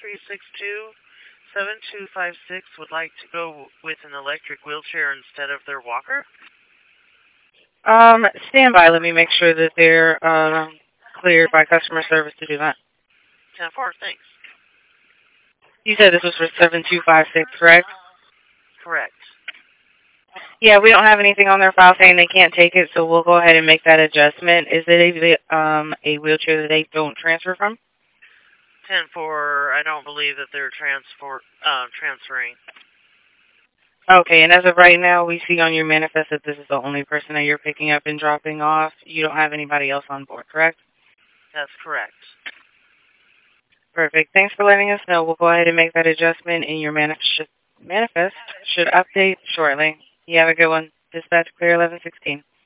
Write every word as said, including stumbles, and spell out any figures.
three six two, seven two five six would like to go with an electric wheelchair instead of their walker? Um, stand by. Let me make sure that they're uh, cleared by customer service to do that. ten four, thanks. You said this was for seven two five six, correct? Correct. Yeah, we don't have anything on their file saying they can't take it, so we'll go ahead and make that adjustment. Is it a, um, a wheelchair that they don't transfer from? ten four, I don't believe that they're transfer, uh, transferring. Okay, and as of right now, we see on your manifest that this is the only person that you're picking up and dropping off. You don't have anybody else on board, correct? That's correct. Perfect. Thanks for letting us know. We'll go ahead and make that adjustment, and your manif- manifest should update shortly. You have a good one. Dispatch clear eleven sixteen.